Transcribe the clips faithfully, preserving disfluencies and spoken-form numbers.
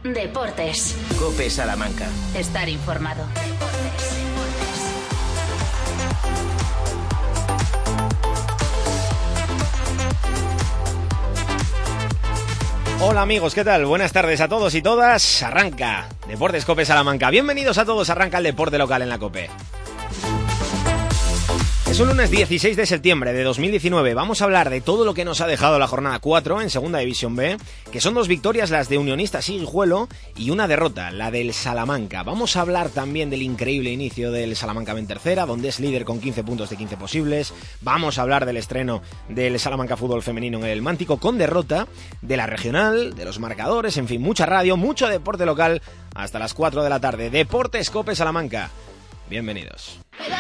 Deportes. COPE Salamanca. Estar informado. Hola amigos, ¿qué tal? Buenas tardes a todos y todas. Arranca Deportes COPE Salamanca. Bienvenidos a todos, arranca el deporte local en la COPE. Es un lunes dieciséis de septiembre de dos mil diecinueve. Vamos a hablar de todo lo que nos ha dejado la jornada cuatro en Segunda División B, que son dos victorias, las de Unionistas y Guijuelo, y una derrota, la del Salamanca. Vamos a hablar también del increíble inicio del Salamanca B en tercera, donde es líder con quince puntos de quince posibles. Vamos a hablar del estreno del Salamanca Fútbol Femenino en el Mántico con derrota, de la regional, de los marcadores, en fin, mucha radio, mucho deporte local, hasta las cuatro de la tarde. Deportes COPE Salamanca. Bienvenidos.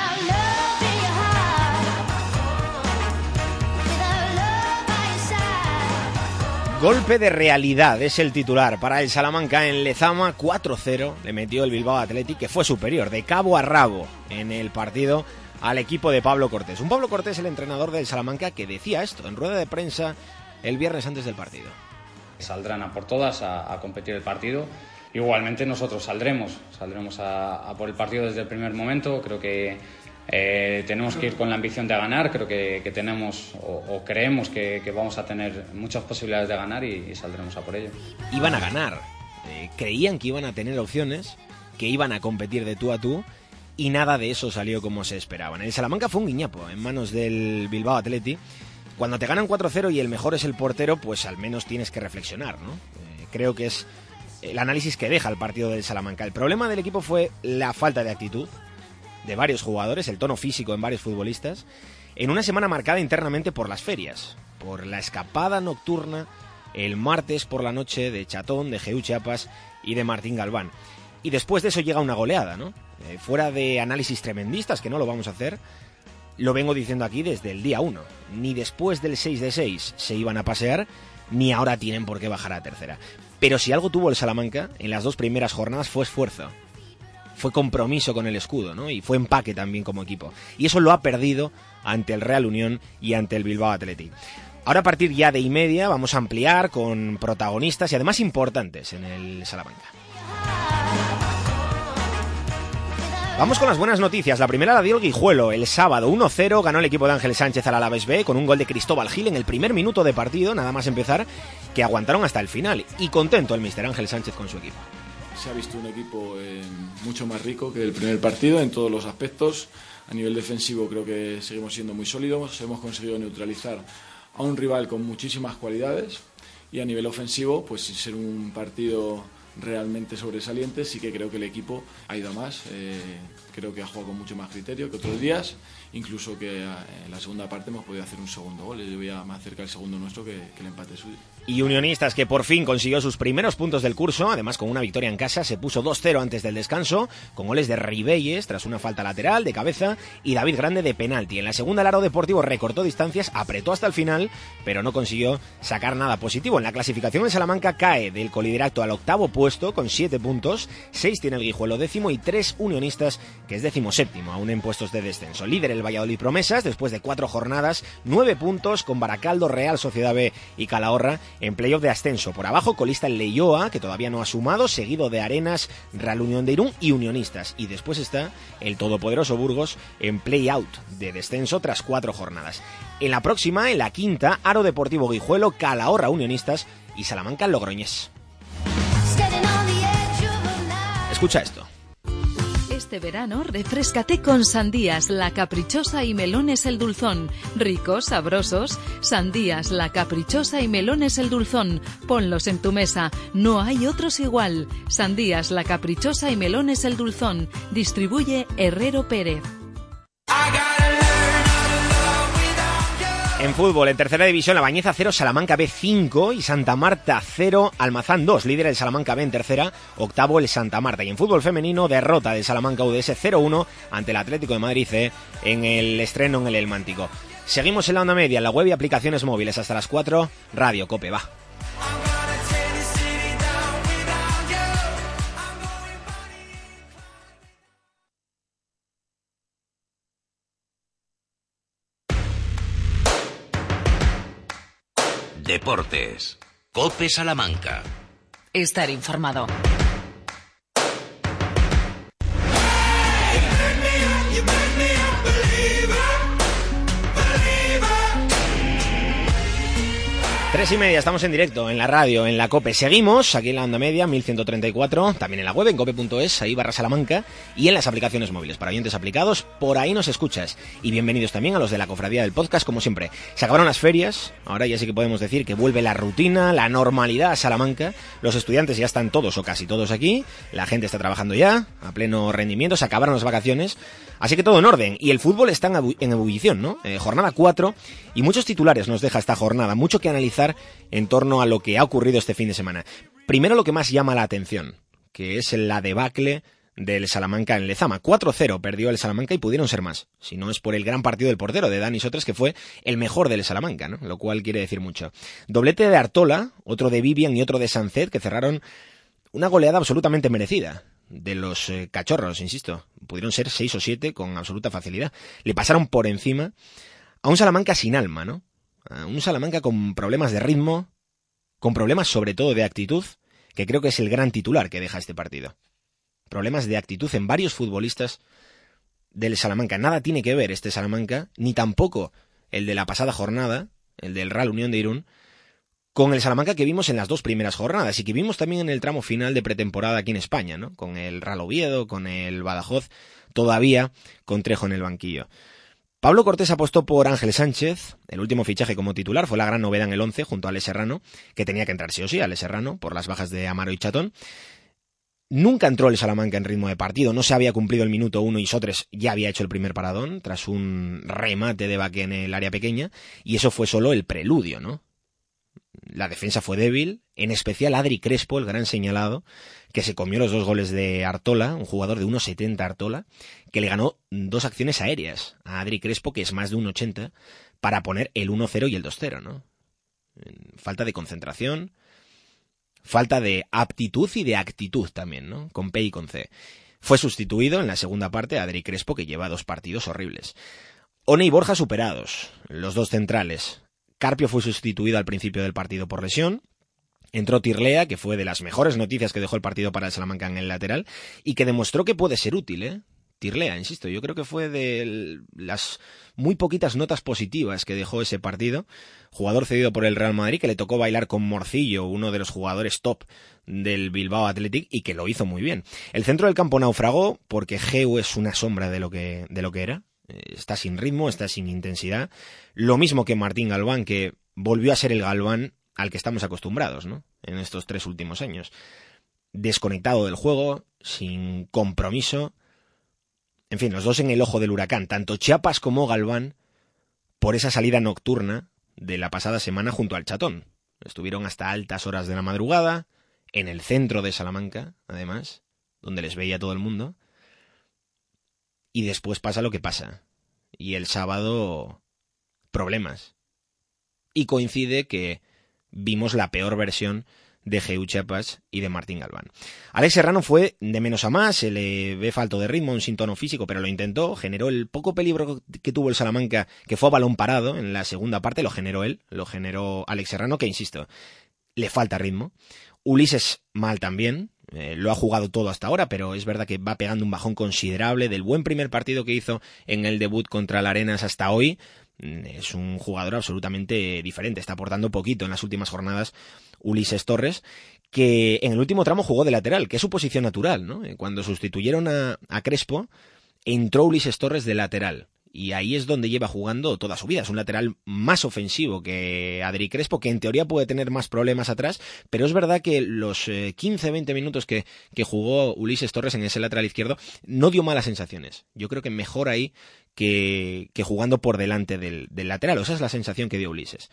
Golpe de realidad es el titular para el Salamanca en Lezama. Cuatro cero le metió el Bilbao Athletic, que fue superior de cabo a rabo en el partido al equipo de Pablo Cortés. Un Pablo Cortés, el entrenador del Salamanca, que decía esto en rueda de prensa el viernes antes del partido. Saldrán a por todas a, a competir el partido. Igualmente nosotros saldremos, saldremos a, a por el partido desde el primer momento. Creo que Eh, tenemos que ir con la ambición de ganar. Creo que, que tenemos o, o creemos que, que vamos a tener muchas posibilidades de ganar y, y saldremos a por ello. Iban a ganar, eh, creían que iban a tener opciones, que iban a competir de tú a tú, y nada de eso salió como se esperaban. El Salamanca fue un guiñapo en manos del Bilbao Athletic. Cuando te ganan cuatro cero y el mejor es el portero, pues al menos tienes que reflexionar, ¿no? Eh, creo que es el análisis que deja el partido del Salamanca. El problema del equipo fue la falta de actitud de varios jugadores, el tono físico en varios futbolistas, en una semana marcada internamente por las ferias, por la escapada nocturna el martes por la noche de Chatón, de Geu Chiapas y de Martín Galván. Y después de eso llega una goleada, ¿no? Eh, fuera de análisis tremendistas, que no lo vamos a hacer, lo vengo diciendo aquí desde el día uno. Ni después del seis de seis se iban a pasear, ni ahora tienen por qué bajar a tercera. Pero si algo tuvo el Salamanca en las dos primeras jornadas fue esfuerzo. Fue compromiso con el escudo, ¿no? Y fue empaque también como equipo. Y eso lo ha perdido ante el Real Unión y ante el Bilbao Athletic. Ahora a partir ya de y media vamos a ampliar con protagonistas y además importantes en el Salamanca. Vamos con las buenas noticias. La primera la dio el Guijuelo. El sábado uno cero ganó el equipo de Ángel Sánchez al Alavés B con un gol de Cristóbal Gil en el primer minuto de partido, nada más empezar, que aguantaron hasta el final. Y contento el míster Ángel Sánchez con su equipo. Se ha visto un equipo eh, mucho más rico que el primer partido en todos los aspectos. A nivel defensivo creo que seguimos siendo muy sólidos. Hemos conseguido neutralizar a un rival con muchísimas cualidades. Y a nivel ofensivo, pues sin ser un partido realmente sobresaliente, sí que creo que el equipo ha ido a más. Eh, creo que ha jugado con mucho más criterio que otros días. Incluso que en la segunda parte hemos podido hacer un segundo gol. Yo veía más cerca el segundo nuestro que, que el empate suyo. Y Unionistas, que por fin consiguió sus primeros puntos del curso, además con una victoria en casa, se puso dos cero antes del descanso, con goles de Ribelles tras una falta lateral de cabeza y David Grande de penalti. En la segunda el Aro Deportivo recortó distancias, apretó hasta el final, pero no consiguió sacar nada positivo. En la clasificación el Salamanca cae del coliderato al octavo puesto con siete puntos, seis tiene el Guijuelo décimo y tres Unionistas, que es décimo séptimo, aún en puestos de descenso. Líder el Valladolid Promesas, después de cuatro jornadas, nueve puntos, con Baracaldo, Real Sociedad B y Calahorra en playoff de ascenso. Por abajo colista el Leioa, que todavía no ha sumado, seguido de Arenas, Real Unión de Irún y Unionistas. Y después está el todopoderoso Burgos en play-out de descenso tras cuatro jornadas. En la próxima, en la quinta, Aro Deportivo Guijuelo, Calahorra Unionistas y Salamanca Logroñés. Escucha esto. Este verano, refréscate con sandías, la caprichosa y melones el dulzón. Ricos, sabrosos, sandías, la caprichosa y melones el dulzón. Ponlos en tu mesa, no hay otros igual. Sandías, la caprichosa y melones el dulzón. Distribuye Herrero Pérez. En fútbol, en tercera división, La Bañeza cero, Salamanca B cinco y Santa Marta cero, Almazán dos. Líder el Salamanca B en tercera, octavo el Santa Marta. Y en fútbol femenino, derrota del Salamanca U D S cero uno ante el Atlético de Madrid C en el estreno en el El Mántico. Seguimos en la onda media, en la web y aplicaciones móviles hasta las cuatro. Radio Cope, va. Deportes. COPE Salamanca. Estar informado. Tres y media, estamos en directo, en la radio, en la COPE. Seguimos aquí en la onda media, mil ciento treinta y cuatro, también en la web, en cope punto es, ahí barra Salamanca, y en las aplicaciones móviles. Para oyentes aplicados, por ahí nos escuchas. Y bienvenidos también a los de la cofradía del podcast, como siempre. Se acabaron las ferias, ahora ya sí que podemos decir que vuelve la rutina, la normalidad a Salamanca. Los estudiantes ya están todos o casi todos aquí, la gente está trabajando ya, a pleno rendimiento, se acabaron las vacaciones. Así que todo en orden, y el fútbol está en, ebu- en ebullición, ¿no? Eh, jornada cuatro, y muchos titulares nos deja esta jornada, mucho que analizar en torno a lo que ha ocurrido este fin de semana. Primero lo que más llama la atención, que es la debacle del Salamanca en Lezama. cuatro cero perdió el Salamanca y pudieron ser más, si no es por el gran partido del portero de Dani Sotres, que fue el mejor del Salamanca, ¿no? Lo cual quiere decir mucho. Doblete de Artola, otro de Vivian y otro de Sancet, que cerraron una goleada absolutamente merecida de los eh, cachorros, insisto. Pudieron ser seis o siete con absoluta facilidad. Le pasaron por encima a un Salamanca sin alma, ¿no? A un Salamanca con problemas de ritmo, con problemas sobre todo de actitud, que creo que es el gran titular que deja este partido. Problemas de actitud en varios futbolistas del Salamanca. Nada tiene que ver este Salamanca, ni tampoco el de la pasada jornada, el del Real Unión de Irún, con el Salamanca que vimos en las dos primeras jornadas y que vimos también en el tramo final de pretemporada aquí en España, ¿no? Con el Real Oviedo, con el Badajoz, todavía con Trejo en el banquillo. Pablo Cortés apostó por Ángel Sánchez, el último fichaje como titular, fue la gran novedad en el once junto a Ale Serrano, que tenía que entrar sí o sí, Ale Serrano, por las bajas de Amaro y Chatón. Nunca entró el Salamanca en ritmo de partido, no se había cumplido el minuto uno y Sotres ya había hecho el primer paradón, tras un remate de Baque en el área pequeña, y eso fue solo el preludio, ¿no? La defensa fue débil, en especial Adri Crespo, el gran señalado, que se comió los dos goles de Artola, un jugador de uno setenta Artola, que le ganó dos acciones aéreas a Adri Crespo, que es más de uno ochenta, para poner el uno cero y el dos cero, ¿no? Falta de concentración, falta de aptitud y de actitud también, ¿no? Con P y con C. Fue sustituido en la segunda parte a Adri Crespo, que lleva dos partidos horribles. One y Borja superados, los dos centrales. Carpio fue sustituido al principio del partido por lesión. Entró Tirlea, que fue de las mejores noticias que dejó el partido para el Salamanca en el lateral, y que demostró que puede ser útil, ¿eh? Tirlea, insisto, yo creo que fue de las muy poquitas notas positivas que dejó ese partido. Jugador cedido por el Real Madrid, que le tocó bailar con Morcillo, uno de los jugadores top del Bilbao Athletic, y que lo hizo muy bien. El centro del campo naufragó porque Geu es una sombra de lo que, de lo que era. Está sin ritmo, está sin intensidad. Lo mismo que Martín Galván, que volvió a ser el Galván al que estamos acostumbrados, ¿no? En estos tres últimos años. Desconectado del juego, sin compromiso. En fin, los dos en el ojo del huracán, tanto Chiapas como Galván, por esa salida nocturna de la pasada semana junto al Chatón. Estuvieron hasta altas horas de la madrugada, en el centro de Salamanca, además, donde les veía todo el mundo. Y después pasa lo que pasa. Y el sábado, problemas. Y coincide que vimos la peor versión de Geu Chiapas y de Martín Galván. Alex Serrano fue de menos a más, se le ve falto de ritmo, un sin tono físico, pero lo intentó, generó el poco peligro que tuvo el Salamanca, que fue a balón parado en la segunda parte, lo generó él, lo generó Alex Serrano, que insisto, le falta ritmo. Ulises mal también, eh, lo ha jugado todo hasta ahora, pero es verdad que va pegando un bajón considerable del buen primer partido que hizo en el debut contra el Arenas hasta hoy. Es un jugador absolutamente diferente, está aportando poquito en las últimas jornadas Ulises Torres, que en el último tramo jugó de lateral, que es su posición natural, ¿no? Cuando sustituyeron a, a Crespo, entró Ulises Torres de lateral. Y ahí es donde lleva jugando toda su vida. Es un lateral más ofensivo que Adri Crespo, que en teoría puede tener más problemas atrás, pero es verdad que los eh, quince a veinte minutos que, que jugó Ulises Torres en ese lateral izquierdo no dio malas sensaciones. Yo creo que mejor ahí que, que jugando por delante del, del lateral. O esa es la sensación que dio Ulises.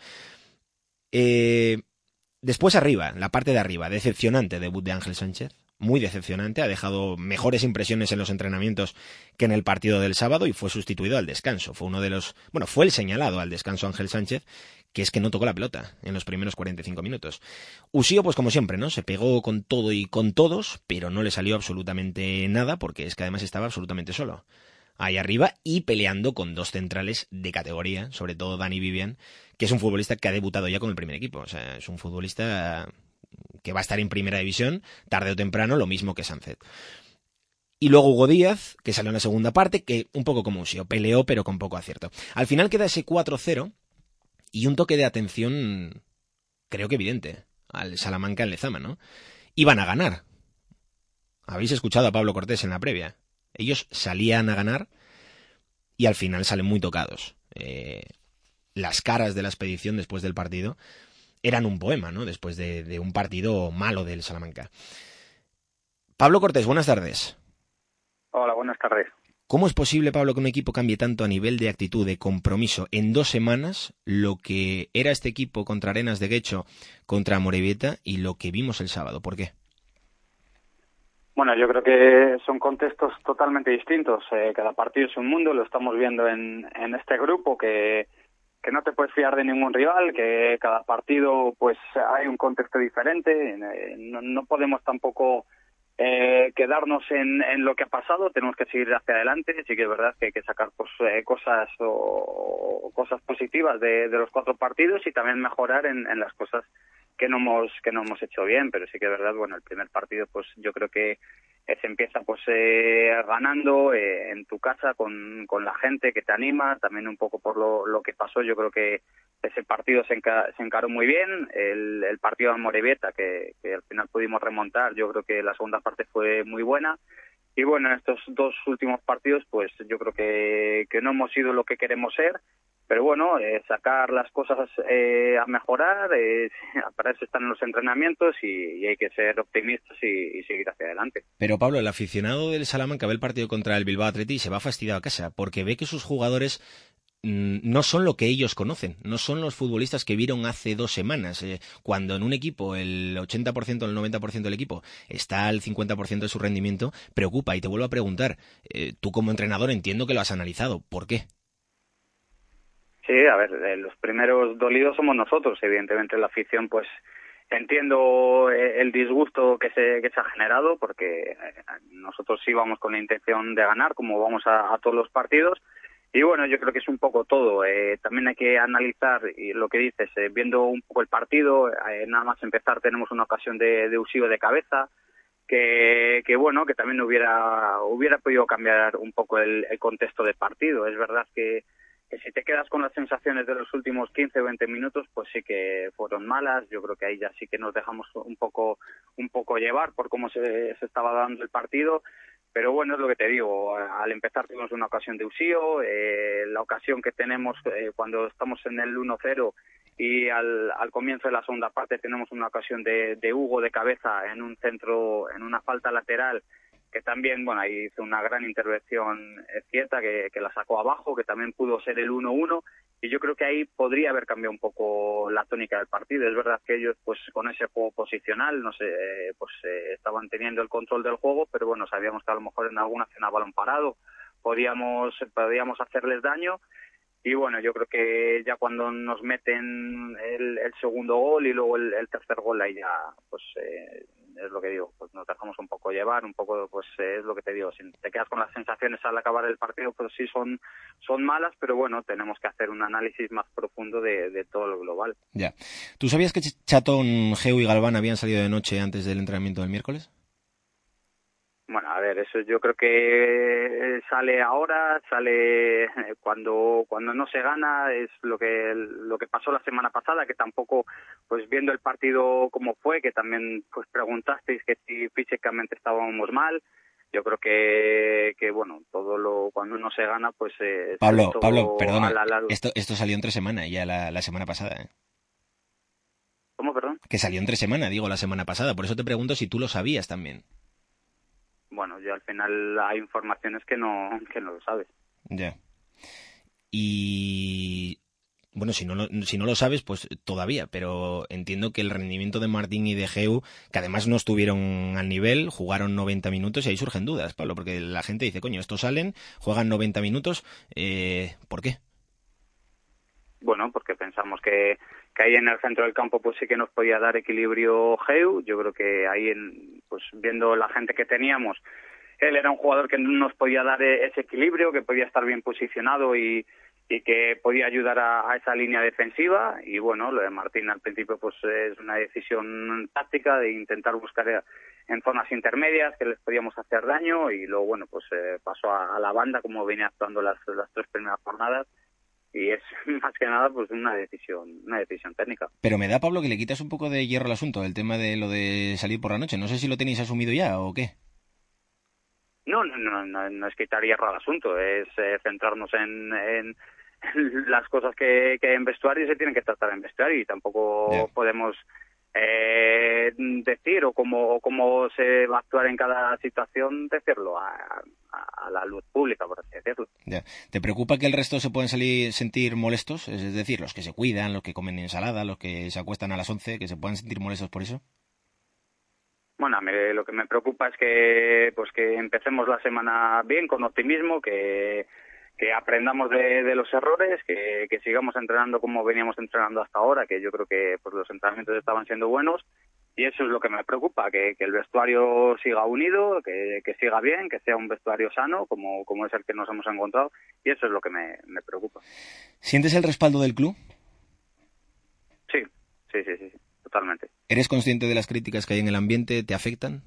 Eh, después arriba, la parte de arriba, decepcionante debut de Ángel Sánchez. Muy decepcionante, ha dejado mejores impresiones en los entrenamientos que en el partido del sábado y fue sustituido al descanso. Fue uno de los, bueno, fue el señalado al descanso Ángel Sánchez, que es que no tocó la pelota en los primeros cuarenta y cinco minutos. Usío, pues como siempre, ¿no? Se pegó con todo y con todos, pero no le salió absolutamente nada porque es que además estaba absolutamente solo ahí arriba y peleando con dos centrales de categoría, sobre todo Dani Vivian, que es un futbolista que ha debutado ya con el primer equipo. O sea, es un futbolista que va a estar en primera división, tarde o temprano, lo mismo que Sánchez. Y luego Hugo Díaz, que salió en la segunda parte, que un poco como un sí, peleó pero con poco acierto. Al final queda ese cuatro cero y un toque de atención, creo que evidente, al Salamanca en Lezama, ¿no? Iban a ganar. Habéis escuchado a Pablo Cortés en la previa. Ellos salían a ganar y al final salen muy tocados. Eh, las caras de la expedición después del partido eran un poema, ¿no? Después de, de un partido malo del Salamanca. Pablo Cortés, buenas tardes. Hola, buenas tardes. ¿Cómo es posible, Pablo, que un equipo cambie tanto a nivel de actitud, de compromiso, en dos semanas, lo que era este equipo contra Arenas de Guecho, contra Amorebieta, y lo que vimos el sábado? ¿Por qué? Bueno, yo creo que son contextos totalmente distintos. Eh, cada partido es un mundo, lo estamos viendo en, en este grupo, que, que no te puedes fiar de ningún rival, que cada partido pues hay un contexto diferente. Eh, no, no podemos tampoco eh, quedarnos en, en lo que ha pasado, tenemos que seguir hacia adelante. Sí que es verdad que hay que sacar pues, eh, cosas o, o cosas positivas de, de los cuatro partidos y también mejorar en, en las cosas que no hemos que no hemos hecho bien, pero sí que es verdad, bueno, el primer partido pues yo creo que eh, se empieza pues eh, ganando eh, en tu casa con, con la gente que te anima, también un poco por lo, lo que pasó. Yo creo que ese partido se, enca, se encaró muy bien, el, el partido de Amorebieta que, que al final pudimos remontar, yo creo que la segunda parte fue muy buena. Y bueno, en estos dos últimos partidos pues yo creo que, que no hemos sido lo que queremos ser. Pero bueno, eh, sacar las cosas eh, a mejorar, eh, para eso están los entrenamientos y, y hay que ser optimistas y, y seguir hacia adelante. Pero Pablo, el aficionado del Salamanca ve el partido contra el Bilbao Athletic y se va fastidiado a casa, porque ve que sus jugadores mmm, no son lo que ellos conocen, no son los futbolistas que vieron hace dos semanas. Eh, cuando en un equipo el ochenta por ciento o el noventa por ciento del equipo está al cincuenta por ciento de su rendimiento, preocupa. Y te vuelvo a preguntar, eh, tú como entrenador entiendo que lo has analizado, ¿por qué? Sí, a ver, eh, los primeros dolidos somos nosotros, evidentemente la afición, pues entiendo el disgusto que se que se ha generado, porque nosotros sí vamos con la intención de ganar, como vamos a, a todos los partidos, y bueno, yo creo que es un poco todo. Eh, también hay que analizar y lo que dices, eh, viendo un poco el partido, eh, nada más empezar tenemos una ocasión de, de Usío de cabeza, que, que bueno, que también hubiera hubiera podido cambiar un poco el, el contexto del partido. Es verdad que que si te quedas con las sensaciones de los últimos quince o veinte minutos, pues sí que fueron malas. Yo creo que ahí ya sí que nos dejamos un poco un poco llevar por cómo se, se estaba dando el partido. Pero bueno, es lo que te digo, al empezar tuvimos una ocasión de Usío, eh, la ocasión que tenemos eh, cuando estamos en el uno cero y al, al comienzo de la segunda parte tenemos una ocasión de, de Hugo de cabeza en un centro, en una falta lateral, que también, bueno, ahí hizo una gran intervención cierta, que, que la sacó abajo, que también pudo ser el uno uno, y yo creo que ahí podría haber cambiado un poco la tónica del partido. Es verdad que ellos, pues con ese juego posicional, no sé, eh, pues eh, estaban teniendo el control del juego, pero bueno, sabíamos que a lo mejor en alguna acción a balón parado podíamos, podíamos hacerles daño. Y bueno, yo creo que ya cuando nos meten el, el segundo gol y luego el, el tercer gol, ahí ya, pues eh, es lo que digo, pues nos dejamos un poco llevar, un poco, pues eh, es lo que te digo, si te quedas con las sensaciones al acabar el partido, pues sí son son malas, pero bueno, tenemos que hacer un análisis más profundo de, de todo lo global. Ya. ¿Tú sabías que Chatón, Geu y Galván habían salido de noche antes del entrenamiento del miércoles? Bueno, a ver, eso yo creo que sale ahora, sale cuando cuando no se gana, es lo que lo que pasó la semana pasada, que tampoco, pues viendo el partido como fue, que también pues preguntasteis que si físicamente estábamos mal. Yo creo que, que bueno, todo lo cuando no se gana, pues... Eh, Pablo, Pablo, perdona, la, la... esto esto salió entre semana, ya la, la semana pasada, ¿eh? ¿Cómo, perdón? Que salió entre semana, digo, la semana pasada, por eso te pregunto si tú lo sabías también. Bueno, yo al final hay informaciones que no que no lo sabes. Ya. Y... Bueno, si no, lo, si no lo sabes, pues todavía, pero entiendo que el rendimiento de Martín y de Geu, que además no estuvieron al nivel, jugaron noventa minutos y ahí surgen dudas, Pablo, porque la gente dice, coño, estos salen, juegan noventa minutos, eh, ¿por qué? Bueno, porque pensamos que, que ahí en el centro del campo pues sí que nos podía dar equilibrio Geu. Yo creo que ahí, en, pues viendo la gente que teníamos, él era un jugador que nos podía dar ese equilibrio, que podía estar bien posicionado y y que podía ayudar a, a esa línea defensiva. Y bueno, lo de Martín al principio pues es una decisión táctica de intentar buscar en zonas intermedias que les podíamos hacer daño, y luego bueno pues eh, pasó a, a la banda como venía actuando las, las tres primeras jornadas, y es más que nada pues una decisión una decisión técnica. Pero me da, Pablo, que le quitas un poco de hierro al asunto, el tema de lo de salir por la noche. No sé si lo tenéis asumido ya o qué. No, no, no, no, no es quitar hierro al asunto, es eh, centrarnos en, en las cosas que, que en vestuario se tienen que tratar en vestuario, y tampoco yeah. podemos eh, decir o cómo, cómo se va a actuar en cada situación, decirlo a, a, a la luz pública, por así decirlo. Yeah. ¿Te preocupa que el resto se puedan salir sentir molestos? Es decir, los que se cuidan, los que comen ensalada, los que se acuestan a las once, que se puedan sentir molestos por eso. Bueno, a mí lo que me preocupa es que pues que empecemos la semana bien, con optimismo, que que aprendamos de, de los errores, que, que sigamos entrenando como veníamos entrenando hasta ahora, que yo creo que pues los entrenamientos estaban siendo buenos, y eso es lo que me preocupa, que, que el vestuario siga unido, que, que siga bien, que sea un vestuario sano, como, como es el que nos hemos encontrado, y eso es lo que me, me preocupa. ¿Sientes el respaldo del club? Sí, sí, sí, sí, totalmente. ¿Eres consciente de las críticas que hay en el ambiente? ¿Te afectan?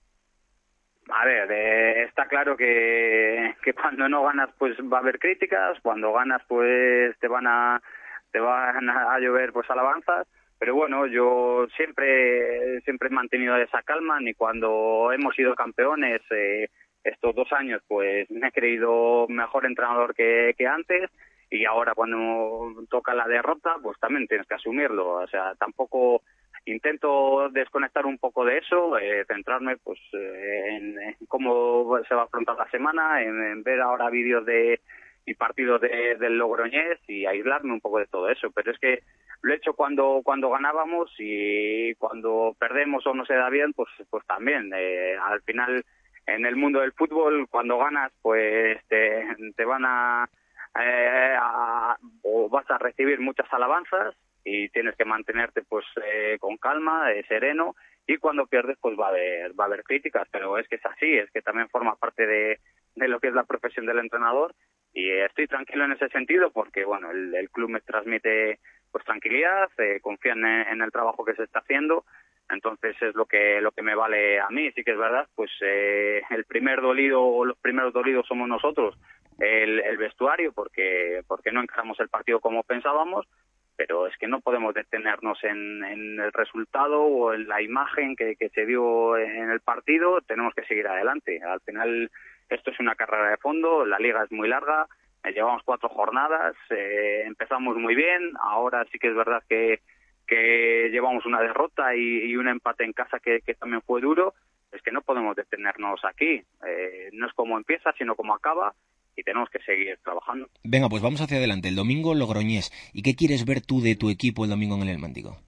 A ver, eh, está claro que, que cuando no ganas pues va a haber críticas, cuando ganas pues te van a te van a llover pues alabanzas, pero bueno, yo siempre siempre he mantenido esa calma, ni cuando hemos sido campeones eh, estos dos años pues me he creído mejor entrenador que, que antes, y ahora cuando toca la derrota pues también tienes que asumirlo, o sea, tampoco intento desconectar un poco de eso, eh, centrarme pues eh, en, en cómo se va a afrontar la semana, en, en ver ahora vídeos de y partidos de, del Logroñés, y aislarme un poco de todo eso. Pero es que lo he hecho cuando cuando ganábamos, y cuando perdemos o no se da bien, pues pues también. Eh, al final, en el mundo del fútbol, cuando ganas, pues te, te van a, eh, a o vas a recibir muchas alabanzas, y tienes que mantenerte pues eh, con calma, eh, sereno, y cuando pierdes pues va a haber va a haber críticas, pero es que es así, es que también forma parte de, de lo que es la profesión del entrenador, y eh, estoy tranquilo en ese sentido porque bueno, el, el club me transmite pues tranquilidad, eh, confían en, en el trabajo que se está haciendo, entonces es lo que lo que me vale a mí. Sí que es verdad, pues eh, el primer dolido o los primeros dolidos somos nosotros, el, el vestuario, porque porque no encaramos el partido como pensábamos, pero es que no podemos detenernos en, en el resultado o en la imagen que, que se dio en el partido. Tenemos que seguir adelante. Al final esto es una carrera de fondo, la liga es muy larga, eh, llevamos cuatro jornadas, eh, empezamos muy bien, ahora sí que es verdad que, que llevamos una derrota y, y un empate en casa que, que también fue duro. Es que no podemos detenernos aquí, eh, no es como empieza sino como acaba, y tenemos que seguir trabajando. Venga, pues vamos hacia adelante. El domingo Logroñés. ¿Y qué quieres ver tú de tu equipo el domingo en el Helmántico?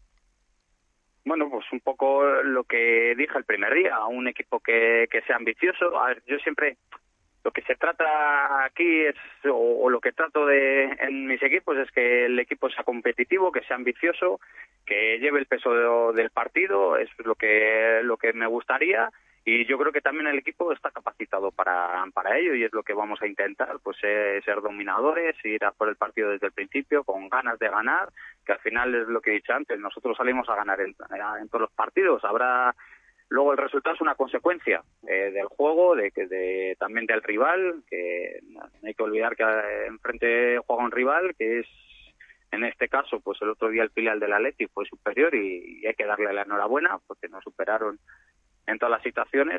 Bueno, pues un poco lo que dije el primer día, un equipo que, que sea ambicioso. A ver, yo siempre, lo que se trata aquí es, o, o lo que trato de en mis equipos es que el equipo sea competitivo, que sea ambicioso, que lleve el peso de, del partido, es lo que, lo que me gustaría. Y yo creo que también el equipo está capacitado para para ello, y es lo que vamos a intentar, pues eh, ser dominadores, ir a por el partido desde el principio, con ganas de ganar, que al final es lo que he dicho antes, nosotros salimos a ganar en, en todos los partidos. Habrá luego el resultado es una consecuencia eh, del juego, de que de, también del rival, que no hay que olvidar que eh, enfrente juega un rival que es, en este caso, pues el otro día el filial del Athletic fue superior, y, y hay que darle la enhorabuena porque nos superaron en todas las situaciones,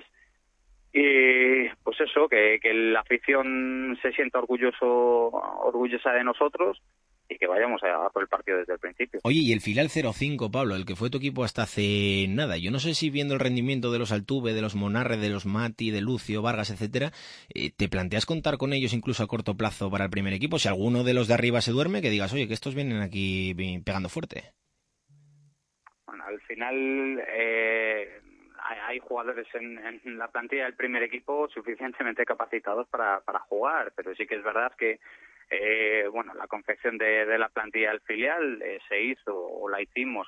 y pues eso, que, que la afición se sienta orgulloso orgullosa de nosotros, y que vayamos a, a por el partido desde el principio. Oye, y el filial cero cinco, Pablo, el que fue tu equipo hasta hace nada, yo no sé si viendo el rendimiento de los Altuve, de los Monarre, de los Mati, de Lucio, Vargas, etcétera, eh, ¿te planteas contar con ellos incluso a corto plazo para el primer equipo? Si alguno de los de arriba se duerme, que digas, oye, que estos vienen aquí pegando fuerte. Bueno, al final eh, hay jugadores en, en la plantilla del primer equipo suficientemente capacitados para, para jugar, pero sí que es verdad que eh, bueno, la confección de, de la plantilla del filial eh, se hizo o la hicimos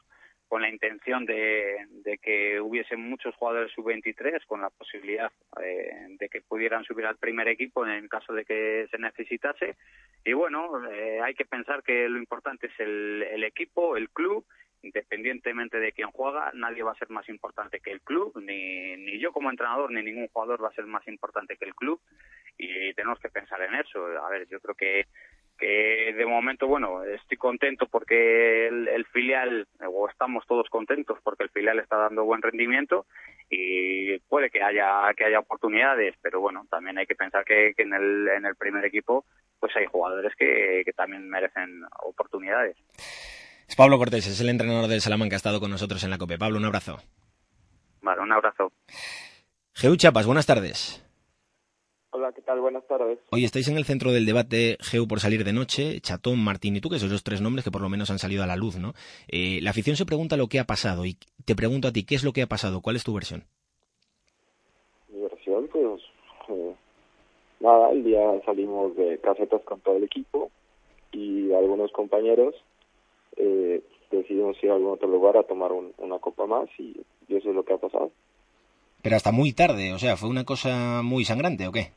con la intención de, de que hubiesen muchos jugadores sub veintitrés, con la posibilidad eh, de que pudieran subir al primer equipo en caso de que se necesitase. Y bueno, eh, hay que pensar que lo importante es el, el equipo, el club. Independientemente de quién juega, nadie va a ser más importante que el club, ni, ni yo como entrenador, ni ningún jugador va a ser más importante que el club, y tenemos que pensar en eso. A ver, yo creo que que de momento, bueno, estoy contento porque el, el filial, o estamos todos contentos porque el filial está dando buen rendimiento, y puede que haya que haya oportunidades, pero bueno, también hay que pensar que, que en el en el primer equipo pues hay jugadores que, que también merecen oportunidades. Es Pablo Cortés, es el entrenador del Salamanca, ha estado con nosotros en la COPE. Pablo, un abrazo. Vale, un abrazo. Geu Chiapas, buenas tardes. Hola, ¿qué tal? Buenas tardes. Hoy estáis en el centro del debate, Geu por salir de noche, Chatón, Martín y tú, que sois los tres nombres que por lo menos han salido a la luz, ¿no? Eh, la afición se pregunta lo que ha pasado y te pregunto a ti, ¿qué es lo que ha pasado? ¿Cuál es tu versión? Mi versión, pues, eh, nada, el día salimos de casetas con todo el equipo y algunos compañeros eh, decidimos ir a algún otro lugar a tomar un, una copa más y, y eso es lo que ha pasado. Pero hasta muy tarde, o sea, ¿fue una cosa muy sangrante o qué?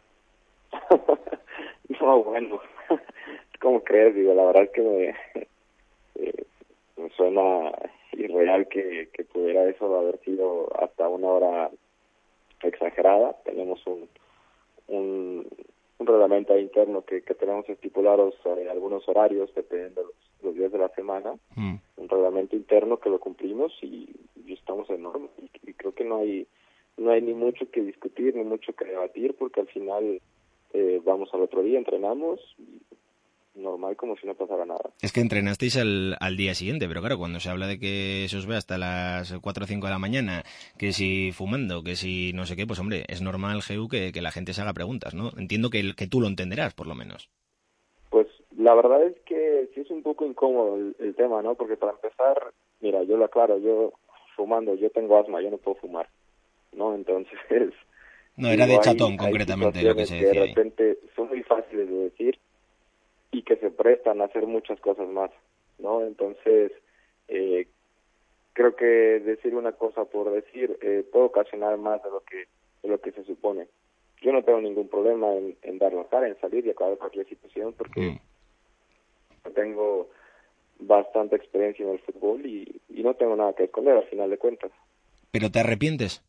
No, bueno, ¿cómo crees? Digo, la verdad es que me, eh, me suena irreal que, que pudiera eso haber sido hasta una hora exagerada. Tenemos un un, un reglamento interno que, que tenemos estipulados eh, algunos horarios dependiendo de los, los días de la semana, mm. un reglamento interno que lo cumplimos y, y estamos en norma, y, y creo que no hay no hay ni mucho que discutir ni mucho que debatir, porque al final eh, vamos al otro día, entrenamos y normal como si no pasara nada. Es que entrenasteis al, al día siguiente, pero claro, cuando se habla de que se os ve hasta las cuatro o cinco de la mañana, que si fumando, que si no sé qué, pues hombre, es normal, Geu, que, que la gente se haga preguntas, ¿no? Entiendo que, que tú lo entenderás, por lo menos. Pues la verdad es que sí es un poco incómodo el, el tema, ¿no? Porque para empezar, mira, yo lo aclaro, yo fumando, yo tengo asma, yo no puedo fumar, ¿no? Entonces... No, era de Chatón, hay, concretamente, hay lo que se decía que de repente ahí. Son muy fáciles de decir y que se prestan a hacer muchas cosas más, ¿no? Entonces, eh, creo que decir una cosa por decir eh, puede ocasionar más de lo que de lo que se supone. Yo no tengo ningún problema en, en dar la cara, en salir y acabar cualquier situación, porque mm. tengo bastante experiencia en el fútbol y, y no tengo nada que esconder al final de cuentas. ¿Pero te arrepientes?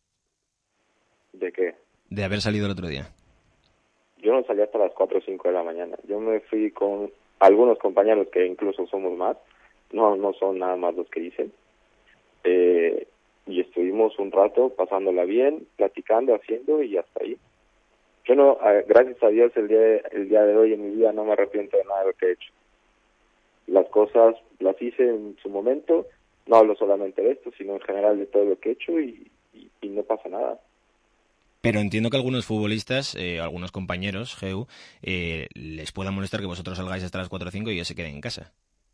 ¿De qué? De haber salido el otro día. Yo no salí hasta las cuatro o cinco de la mañana. Yo me fui con algunos compañeros que incluso somos más, no no son nada más los que dicen, eh, y estuvimos un rato pasándola bien, platicando, haciendo y hasta ahí. Yo no, gracias a Dios, el día, el día de hoy en mi vida no me arrepiento de nada de lo que he hecho. Las cosas las hice en su momento, no hablo solamente de esto, sino en general de todo lo que he hecho y, y, y no pasa nada. Pero entiendo que algunos futbolistas, eh, algunos compañeros, Geu, eh, les pueda molestar que vosotros salgáis hasta las cuatro o cinco y ellos se queden en casa.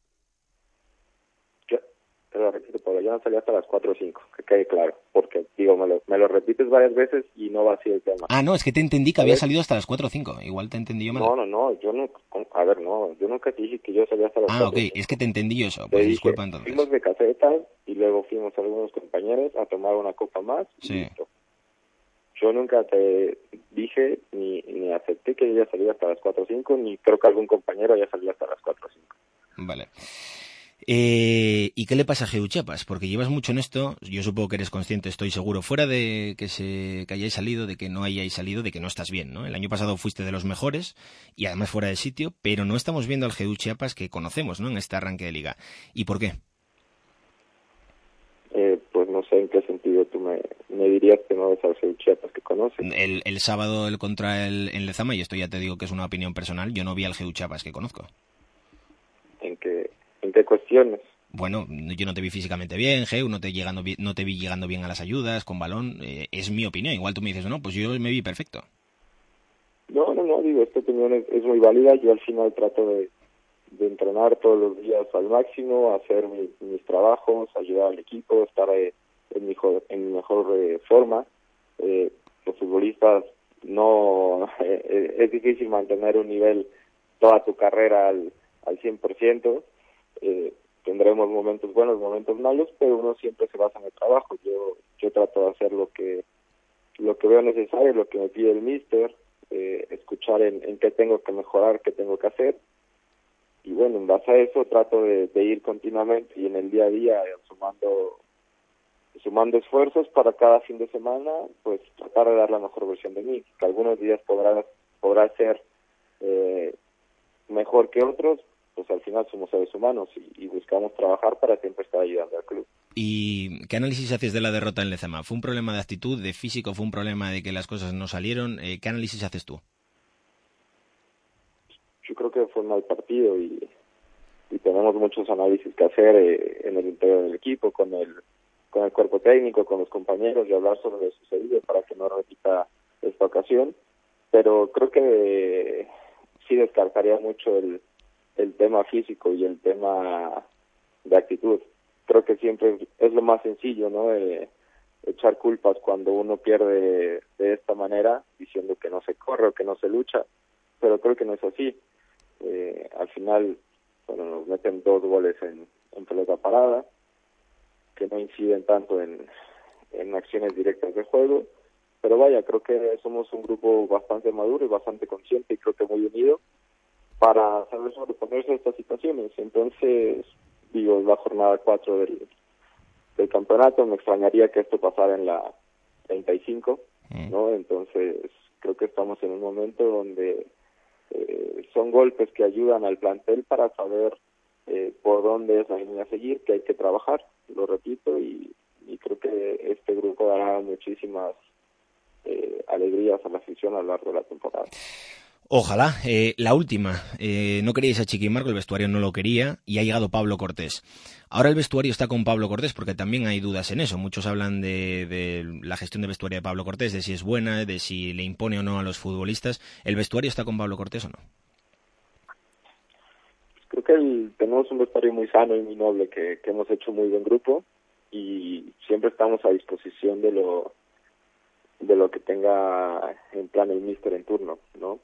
Yo te lo repito, Pablo, yo no salí hasta las cuatro o cinco, que quede claro, porque, digo, me lo, me lo repites varias veces y no va así el tema. Ah, no, es que te entendí que había salido hasta las cuatro o cinco, igual te entendí yo mal. No, no, no, yo no, a ver, no, yo nunca te dije que yo salí hasta las ah, cuatro. Ah, ok, es que te entendí yo eso, pues te disculpa dije, entonces. Fuimos de caseta y luego fuimos algunos compañeros a tomar una copa más y sí. listo. Yo nunca te dije ni, ni acepté que ella saliera hasta las cuatro o cinco, ni creo que algún compañero haya salido hasta las cuatro o cinco. Vale. Eh, ¿Y qué le pasa a Geu Chiapas? Porque llevas mucho en esto, yo supongo que eres consciente, estoy seguro, fuera de que se que hayáis salido, de que no hayáis salido, de que no estás bien, ¿no? El año pasado fuiste de los mejores y además fuera de sitio, pero no estamos viendo al Geu Chiapas que conocemos, ¿no? En este arranque de liga. ¿Y por qué? Eh, pues no sé en qué sentido tú me, me dirías que no ves al Geu Chiapas que conoces. El, el sábado el contra el en Lezama, y esto ya te digo que es una opinión personal, yo no vi al Geu Chiapas que conozco. ¿En qué, en qué cuestiones? Bueno, yo no te vi físicamente bien, Geu, no te llegando bien, no te vi llegando bien a las ayudas, con balón, eh, es mi opinión, igual tú me dices, no, pues yo me vi perfecto. No, no, no, digo, esta opinión es, es muy válida, yo al final trato de de entrenar todos los días al máximo, hacer mi, mis trabajos, ayudar al equipo, estar eh, en, mejor, en mi mejor eh, forma. Eh, los futbolistas no eh, es difícil mantener un nivel toda tu carrera al, al cien por ciento, eh, tendremos momentos buenos, momentos malos, pero uno siempre se basa en el trabajo. Yo yo trato de hacer lo que lo que veo necesario, lo que me pide el míster, eh, escuchar en, en qué tengo que mejorar, qué tengo que hacer, y bueno, en base a eso trato de, de ir continuamente y en el día a día eh, sumando sumando esfuerzos para cada fin de semana, pues tratar de dar la mejor versión de mí, que algunos días podrá podrá ser eh, mejor que otros, pues al final somos seres humanos y, y buscamos trabajar para siempre estar ayudando al club. ¿Y qué análisis haces de la derrota en Lezama? ¿Fue un problema de actitud, de físico? ¿Fue un problema de que las cosas no salieron? Eh, ¿Qué análisis haces tú? Yo creo que fue un mal partido y, y tenemos muchos análisis que hacer eh, en el interior del equipo, con el con el cuerpo técnico, con los compañeros, y hablar sobre lo sucedido para que no repita esta ocasión. Pero creo que eh, sí descartaría mucho el, el tema físico y el tema de actitud. Creo que siempre es lo más sencillo, ¿no? Eh, echar culpas cuando uno pierde de esta manera, diciendo que no se corre o que no se lucha, pero creo que no es así. Eh, al final, bueno, nos meten dos goles en, en pelota parada, que no inciden tanto en, en acciones directas de juego, pero vaya, creo que somos un grupo bastante maduro y bastante consciente y creo que muy unido para saber sobreponerse a estas situaciones. Entonces, digo, es la jornada cuatro del, del campeonato, me extrañaría que esto pasara en la treinta y cinco, ¿no? Entonces, creo que estamos en un momento donde eh, son golpes que ayudan al plantel para saber eh, por dónde es la línea a seguir, que hay que trabajar, lo repito, y, y creo que este grupo dará muchísimas eh, alegrías a la afición a lo largo de la temporada. Ojalá. Eh, la última, eh, no queríais a Chiquimarco, el vestuario no lo quería y ha llegado Pablo Cortés. Ahora el vestuario está con Pablo Cortés porque también hay dudas en eso. Muchos hablan de, de la gestión de vestuario de Pablo Cortés, de si es buena, de si le impone o no a los futbolistas. ¿El vestuario está con Pablo Cortés o no? Creo que el, tenemos un vestuario muy sano y muy noble, que, que hemos hecho muy buen grupo y siempre estamos a disposición de lo de lo que tenga en plan el míster en turno, ¿no?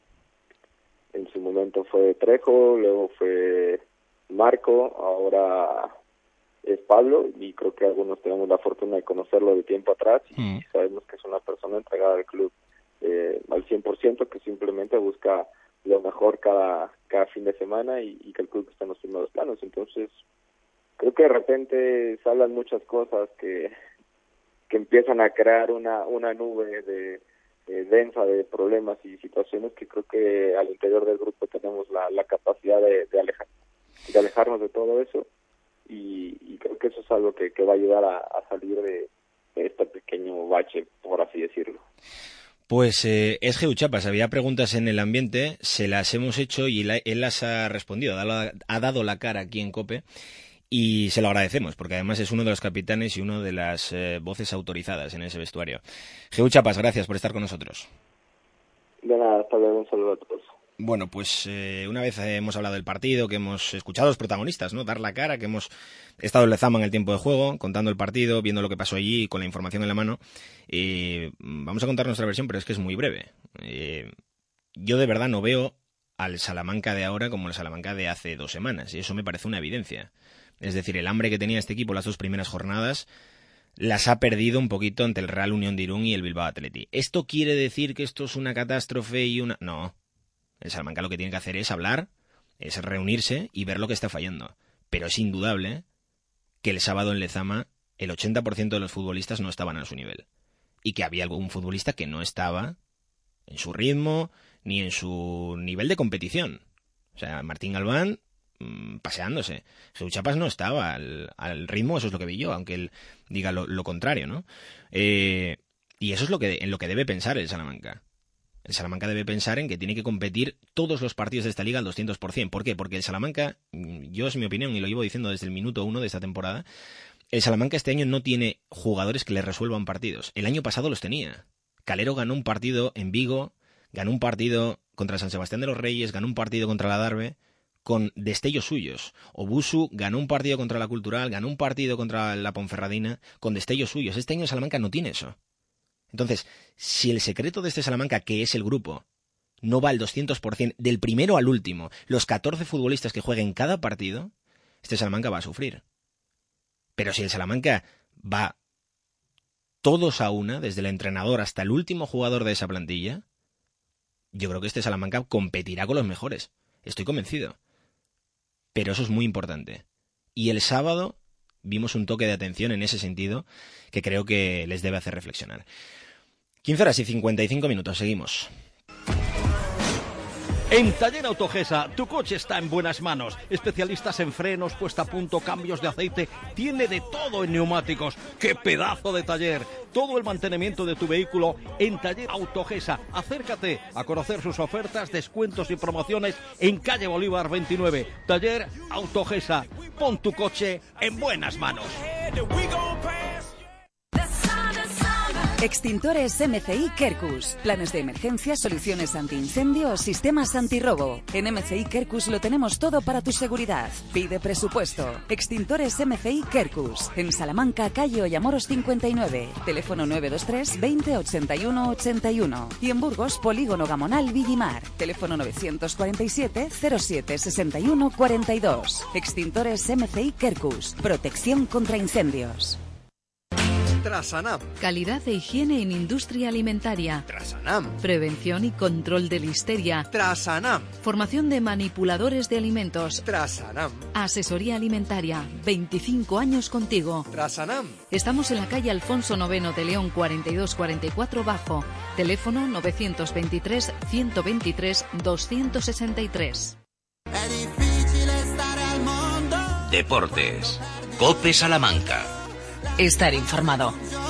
En su momento fue Trejo, luego fue Marco, ahora es Pablo, y creo que algunos tenemos la fortuna de conocerlo de tiempo atrás y mm. sabemos que es una persona entregada al club eh, al cien por ciento, que simplemente busca lo mejor cada cada fin de semana y, y que el club está en los primeros planos. Entonces, creo que de repente se hablan muchas cosas que que empiezan a crear una una nube de Eh, densa de problemas y situaciones que creo que al interior del grupo tenemos la, la capacidad de, de, alejar, de alejarnos de todo eso y, y creo que eso es algo que, que va a ayudar a, a salir de, de este pequeño bache, por así decirlo. Pues eh, es Geu Chapas, había preguntas en el ambiente, se las hemos hecho y la, él las ha respondido, ha dado, ha dado la cara aquí en COPE. Y se lo agradecemos, porque además es uno de los capitanes y una de las eh, voces autorizadas en ese vestuario. Geu Chapas, gracias por estar con nosotros. De nada, hasta luego, un saludo a todos. Bueno, pues eh, una vez hemos hablado del partido, que hemos escuchado a los protagonistas, ¿no? Dar la cara, que hemos estado en Lezama en el tiempo de juego, contando el partido, viendo lo que pasó allí, con la información en la mano. Eh, vamos a contar nuestra versión, pero es que es muy breve. Eh, yo de verdad no veo al Salamanca de ahora como el Salamanca de hace dos semanas, y eso me parece una evidencia. Es decir, el hambre que tenía este equipo las dos primeras jornadas las ha perdido un poquito ante el Real Unión de Irún y el Bilbao Athletic. ¿Esto quiere decir que esto es una catástrofe y una...? No. El Salamanca lo que tiene que hacer es hablar, es reunirse y ver lo que está fallando. Pero es indudable que el sábado en Lezama el ochenta por ciento de los futbolistas no estaban a su nivel. Y que había algún futbolista que no estaba en su ritmo ni en su nivel de competición. O sea, Martín Galván paseándose. Geu Chapas no estaba al, al ritmo, eso es lo que vi yo, aunque él diga lo, lo contrario, ¿no? Eh, y eso es lo que en lo que debe pensar el Salamanca. El Salamanca debe pensar en que tiene que competir todos los partidos de esta liga al doscientos por ciento. ¿Por qué? Porque el Salamanca, yo es mi opinión y lo llevo diciendo desde el minuto uno de esta temporada, el Salamanca este año no tiene jugadores que le resuelvan partidos. El año pasado los tenía. Calero ganó un partido en Vigo, ganó un partido contra San Sebastián de los Reyes, ganó un partido contra la Darbe, con destellos suyos. Obusu ganó un partido contra la Cultural, ganó un partido contra la Ponferradina, con destellos suyos. Este año Salamanca no tiene eso. Entonces, si el secreto de este Salamanca, que es el grupo, no va al doscientos por ciento, del primero al último, los catorce futbolistas que jueguen cada partido, este Salamanca va a sufrir. Pero si el Salamanca va todos a una, desde el entrenador hasta el último jugador de esa plantilla, yo creo que este Salamanca competirá con los mejores. Estoy convencido. Pero eso es muy importante. Y el sábado vimos un toque de atención en ese sentido que creo que les debe hacer reflexionar. quince horas y cincuenta y cinco minutos, seguimos. En Taller Autogesa, tu coche está en buenas manos. Especialistas en frenos, puesta a punto, cambios de aceite. Tiene de todo en neumáticos. ¡Qué pedazo de taller! Todo el mantenimiento de tu vehículo en Taller Autogesa. Acércate a conocer sus ofertas, descuentos y promociones en calle Bolívar veintinueve. Taller Autogesa. Pon tu coche en buenas manos. Extintores M C I Quercus. Planes de emergencia, soluciones antiincendio o sistemas antirrobo. En M C I Quercus lo tenemos todo para tu seguridad. Pide presupuesto. Extintores M C I Quercus. En Salamanca, calle Ollamoros cincuenta y nueve. Teléfono nueve dos tres veinte ochenta y uno ochenta y uno. Y en Burgos, Polígono Gamonal Villimar. Teléfono novecientos cuarenta y siete cero siete sesenta y uno cuarenta y dos. Extintores M C I Quercus. Protección contra incendios. Trasanam. Calidad e higiene en industria alimentaria. Trasanam. Prevención y control de listeria. Trasanam. Formación de manipuladores de alimentos. Trasanam. Asesoría alimentaria. veinticinco años contigo. Trasanam. Estamos en la calle Alfonso noveno de León cuarenta y dos cuarenta y cuatro Bajo. Teléfono novecientos veintitrés ciento veintitrés doscientos sesenta y tres. Deportes. COPE Salamanca. Estar informado.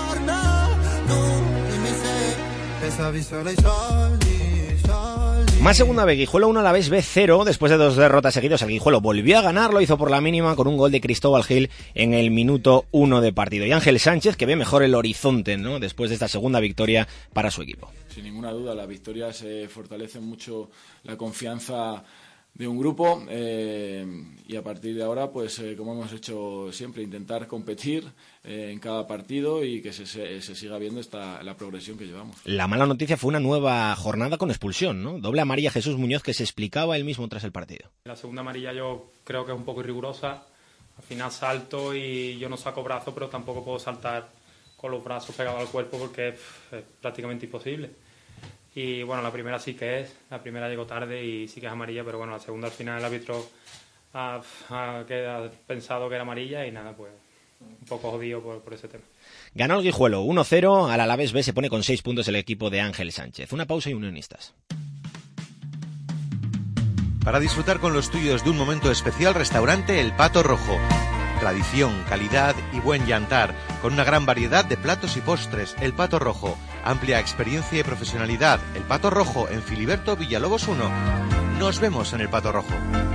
Más segunda vez, Guijuelo uno, Alavés B cero. Después de dos derrotas seguidas, el Guijuelo volvió a ganar, lo hizo por la mínima con un gol de Cristóbal Gil en el minuto uno de partido. Y Ángel Sánchez, que ve mejor el horizonte, ¿no?, después de esta segunda victoria para su equipo. Sin ninguna duda, las victorias eh, fortalecen mucho la confianza de un grupo eh, y a partir de ahora, pues eh, como hemos hecho siempre, intentar competir eh, en cada partido y que se, se, se siga viendo esta, la progresión que llevamos. La mala noticia fue una nueva jornada con expulsión, ¿no? Doble amarilla Jesús Muñoz, que se explicaba él mismo tras el partido. La segunda amarilla yo creo que es un poco irrigurosa. Al final salto y yo no saco brazo, pero tampoco puedo saltar con los brazos pegados al cuerpo porque pff, es prácticamente imposible. Y bueno, la primera sí que es, la primera llegó tarde y sí que es amarilla, pero bueno, la segunda al final el árbitro ha, ha, ha pensado que era amarilla y nada, pues un poco jodido por, por ese tema. Ganó el Guijuelo uno cero, al Alavés B se pone con seis puntos el equipo de Ángel Sánchez. Una pausa y Unionistas. Para disfrutar con los tuyos de un momento especial, restaurante El Pato Rojo. Tradición, calidad y buen yantar, con una gran variedad de platos y postres. El Pato Rojo, amplia experiencia y profesionalidad. El Pato Rojo, en Filiberto Villalobos uno. Nos vemos en El Pato Rojo.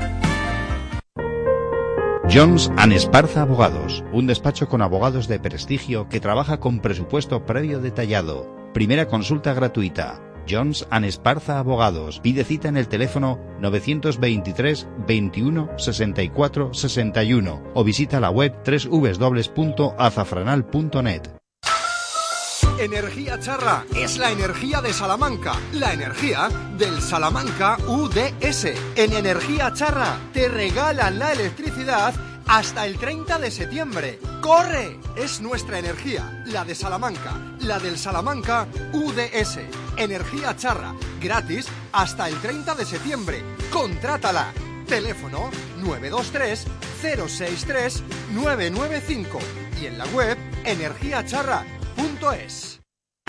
Jones and Esparza Abogados, un despacho con abogados de prestigio que trabaja con presupuesto previo detallado. Primera consulta gratuita. Jones and Esparza Abogados. Pide cita en el teléfono novecientos veintitrés veintiuno sesenta y cuatro sesenta y uno o visita la web doble u doble u doble u punto azafranal punto net. Energía Charra es la energía de Salamanca, la energía del Salamanca U D S. En Energía Charra te regalan la electricidad hasta el treinta de septiembre. ¡Corre! Es nuestra energía, la de Salamanca, la del Salamanca U D S. Energía Charra, gratis hasta el treinta de septiembre. ¡Contrátala! Teléfono nueve dos tres cero seis tres nueve nueve cinco y en la web energía charra punto es.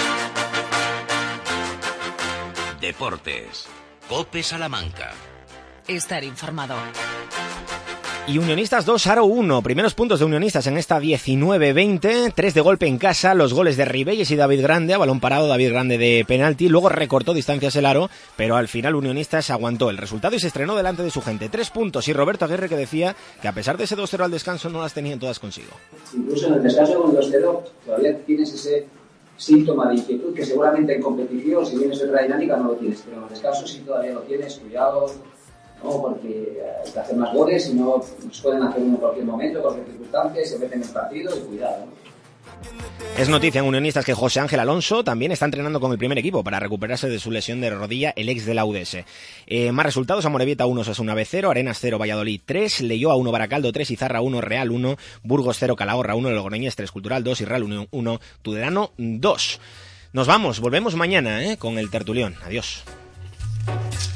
Deportes. COPE Salamanca. Estar informado. Y Unionistas dos, Aro uno. Primeros puntos de Unionistas en esta diecinueve veinte. Tres de golpe en casa. Los goles de Ribelles y David Grande. A balón parado, David Grande de penalti. Luego recortó distancias el Aro, pero al final Unionistas aguantó el resultado y se estrenó delante de su gente. Tres puntos. Y Roberto Aguirre, que decía que a pesar de ese dos cero al descanso no las tenían todas consigo. Incluso en el descanso con dos cero todavía tienes ese síntoma de inquietud que seguramente en competición, si vienes de otra dinámica, no lo tienes. Pero en el descanso sí todavía lo tienes. Cuidado, ¿no? Porque hay que hacer más goles y no nos pueden hacer uno en cualquier momento, en cualquier circunstancia, se meten en el partido y cuidado, ¿no? Es noticia en Unionistas que José Ángel Alonso también está entrenando con el primer equipo para recuperarse de su lesión de rodilla, el ex de la U D S. Eh, más resultados: Amorebieta uno, Osasuna B cero, Arenas cero, Valladolid tres, Leioa uno, Baracaldo tres, Izarra uno, Real uno, Burgos cero, Calahorra uno, Logroñés tres, Cultural dos y Real uno, Tudelano dos. Nos vamos, volvemos mañana ¿eh? con el tertulión. Adiós.